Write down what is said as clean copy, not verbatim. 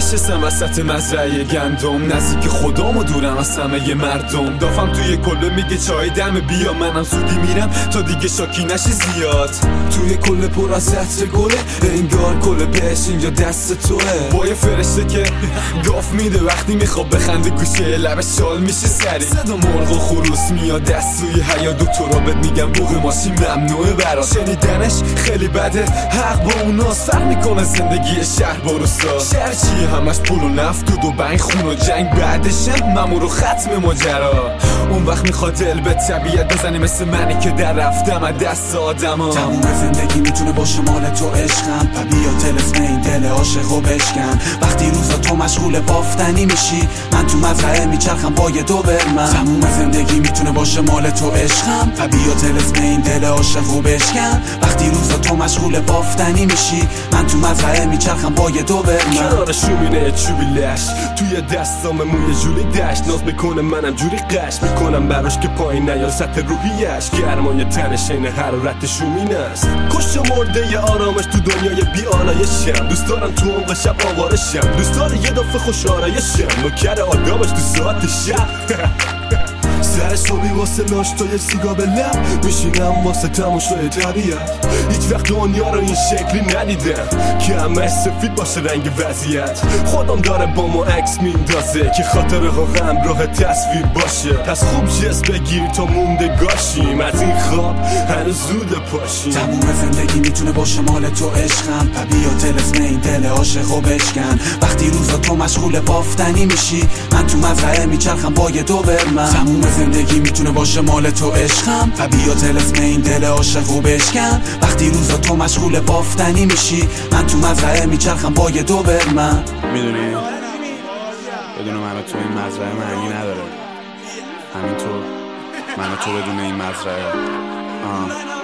نشستم وسط مزرعه گندم، نزدیک خدام و دورم از همه مردم. دافم توی کله میگه چای دم بیا، منم زودی میرم تا دیگه شاکی نشه زیاد. توی کله پر از عطر گله، انگار کله بهش اینجا دست توه. با یه فرشته که گاف میده وقتی میخواب بخنده، گوشه لبش شال میشه سری. صدا مرغ و خروس میاد دست توی حیا، دکترا بهت میگم بوق ماشین ممنوعه برات. شنیدنش خیلی بده، حق با اوناست. فرق میکنه زندگی شهر با روستا. شهر چیه؟ همش پول و نفت و دو بنگ، خون و جنگ، بعدشه مامور و ختم ماجرا. اون وقت میخواد دل به طبیعت بزنی مثل منی که در رفتم از دست آدما. تموم زندگی میتونه باشه مال تو عشقم، بیا تلسم این دل عاشق و بشکن. وقتی روزا تو مشغول بافتنی میشی، من تو مزرعه میچرخم با یه دوبرمن. تموم زندگی میتونه باشه مال تو عشقم، بیا تلسم این دل عاشق و بشکن. وقتی روزا تو مشغول بافتنی میشی، من تو مزرعه میچرخم با یه دوبرمن. کنار شومینه چوبی لش، توی دستام موی جولی دشت. ناز میکنه منم جوری قش میکنم براش که پایین نیا سطح روحیش. گرمای تنش این حرارت شومینه است. کشت و مرده ی آرامش تو دنیای بی آلایشم. دوست دارم تو عمق شب آوارشم، دوست داره یه دفعه خوش آرایشم. نوکر آدامش تو ساعت شب. سر صبحی واسه ناشتای سیگار به لب میشینم واسه تماشای طبیعت. هیچ وقت دنیا رو این شکلی ندیدم که همه سفید باشه رنگ وضعیت. خودم داره با ما عکس میندازه که خاطره ها همراه تصویر باشه. پس خوب جس بگیر تا موندگاشیم، از این خواب هنوز زود پاشیم. تموم زندگی میتونه باشه مال تو عشقم، بیا تلسم این دل عاشق و بشکن. وقتی روزا تو مشغول بافتنی میشی، من تو مزرعه میچرخم با یه دوبرمن. تموم زندگی میتونه باشه مال تو عشقم، بیا تلسم این دل عاشق و بشکن. وقتی روزا تو مشغول بافتنی میشی، من تو مزرعه میچرخم با یه دوبرمن. میدونی بدون من و تو این مزرعه معنی نداره، همینطور من و تو بدون این مزرعه